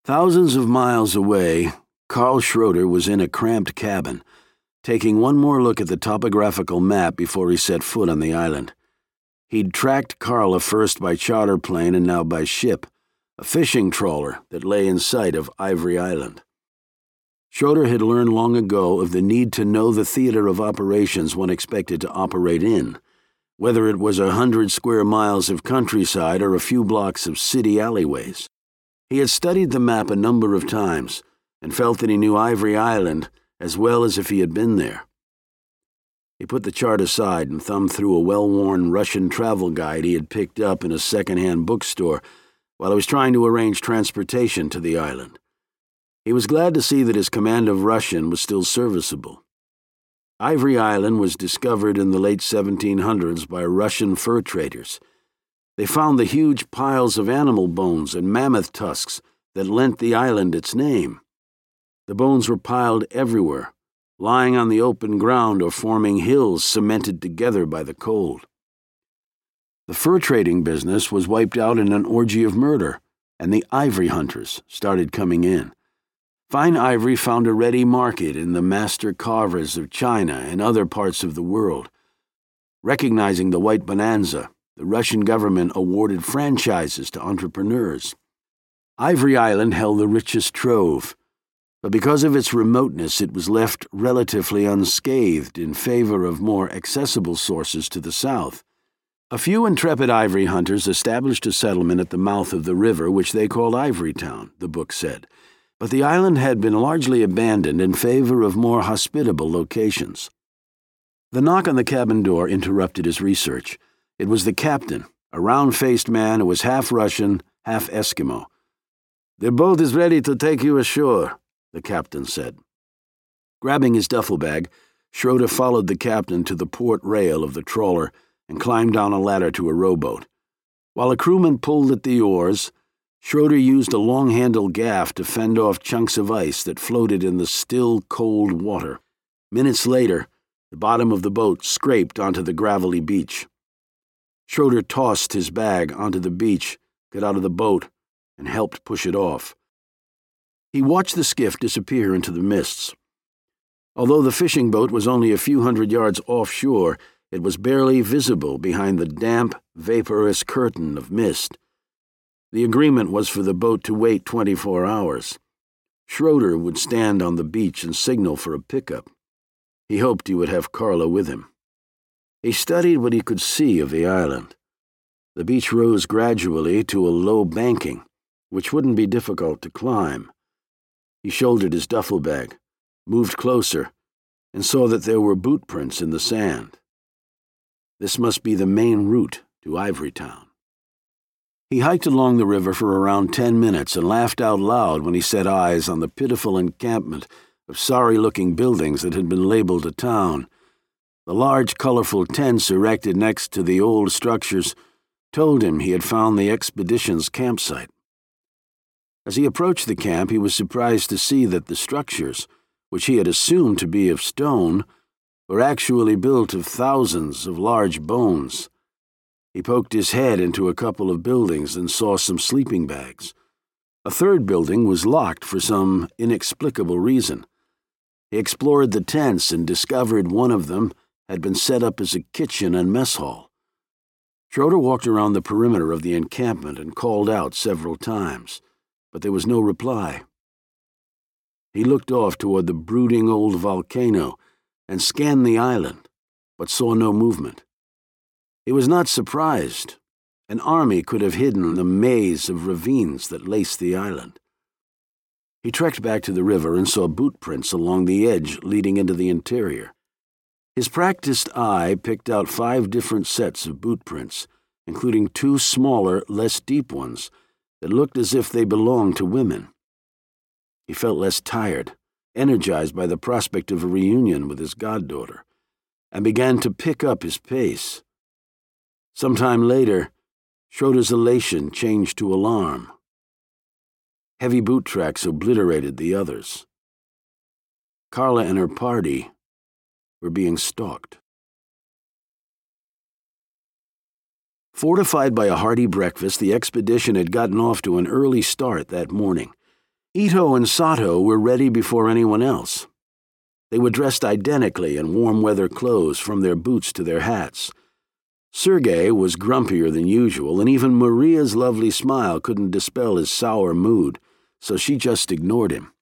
Thousands of miles away, Carl Schroeder was in a cramped cabin, taking one more look at the topographical map before he set foot on the island. He'd tracked Carla first by charter plane and now by ship, a fishing trawler that lay in sight of Ivory Island. Schroeder had learned long ago of the need to know the theater of operations one expected to operate in, whether it was 100 square miles of countryside or a few blocks of city alleyways. He had studied the map a number of times and felt that he knew Ivory Island as well as if he had been there. He put the chart aside and thumbed through a well-worn Russian travel guide he had picked up in a second-hand bookstore while he was trying to arrange transportation to the island. He was glad to see that his command of Russian was still serviceable. Ivory Island was discovered in the late 1700s by Russian fur traders. They found the huge piles of animal bones and mammoth tusks that lent the island its name. The bones were piled everywhere, lying on the open ground or forming hills cemented together by the cold. The fur trading business was wiped out in an orgy of murder, and the ivory hunters started coming in. Fine ivory found a ready market in the master carvers of China and other parts of the world. Recognizing the white bonanza, the Russian government awarded franchises to entrepreneurs. Ivory Island held the richest trove, but because of its remoteness, it was left relatively unscathed in favor of more accessible sources to the south. A few intrepid ivory hunters established a settlement at the mouth of the river, which they called Ivorytown, the book said, but the island had been largely abandoned in favor of more hospitable locations. The knock on the cabin door interrupted his research. It was the captain, a round-faced man who was half Russian, half Eskimo. "The boat is ready to take you ashore," the captain said. Grabbing his duffel bag, Schroeder followed the captain to the port rail of the trawler and climbed down a ladder to a rowboat. While a crewman pulled at the oars, Schroeder used a long-handled gaff to fend off chunks of ice that floated in the still, cold water. Minutes later, the bottom of the boat scraped onto the gravelly beach. Schroeder tossed his bag onto the beach, got out of the boat, and helped push it off. He watched the skiff disappear into the mists. Although the fishing boat was only a few hundred yards offshore, it was barely visible behind the damp, vaporous curtain of mist. The agreement was for the boat to wait 24 hours. Schroeder would stand on the beach and signal for a pickup. He hoped he would have Carla with him. He studied what he could see of the island. The beach rose gradually to a low banking, which wouldn't be difficult to climb. He shouldered his duffel bag, moved closer, and saw that there were boot prints in the sand. This must be the main route to Ivorytown. He hiked along the river for around 10 minutes and laughed out loud when he set eyes on the pitiful encampment of sorry-looking buildings that had been labeled a town. The large, colorful tents erected next to the old structures told him he had found the expedition's campsite. As he approached the camp, he was surprised to see that the structures, which he had assumed to be of stone, were actually built of thousands of large bones. He poked his head into a couple of buildings and saw some sleeping bags. A third building was locked for some inexplicable reason. He explored the tents and discovered one of them had been set up as a kitchen and mess hall. Schroeder walked around the perimeter of the encampment and called out several times, but there was no reply. He looked off toward the brooding old volcano and scanned the island, but saw no movement. He was not surprised. An army could have hidden the maze of ravines that laced the island. He trekked back to the river and saw boot prints along the edge leading into the interior. His practiced eye picked out 5 different sets of boot prints, including 2 smaller, less deep ones that looked as if they belonged to women. He felt less tired, energized by the prospect of a reunion with his goddaughter, and began to pick up his pace. Sometime later, Schroeder's elation changed to alarm. Heavy boot tracks obliterated the others. Carla and her party were being stalked. Fortified by a hearty breakfast, the expedition had gotten off to an early start that morning. Ito and Sato were ready before anyone else. They were dressed identically in warm weather clothes from their boots to their hats. Sergei was grumpier than usual, and even Maria's lovely smile couldn't dispel his sour mood, so she just ignored him.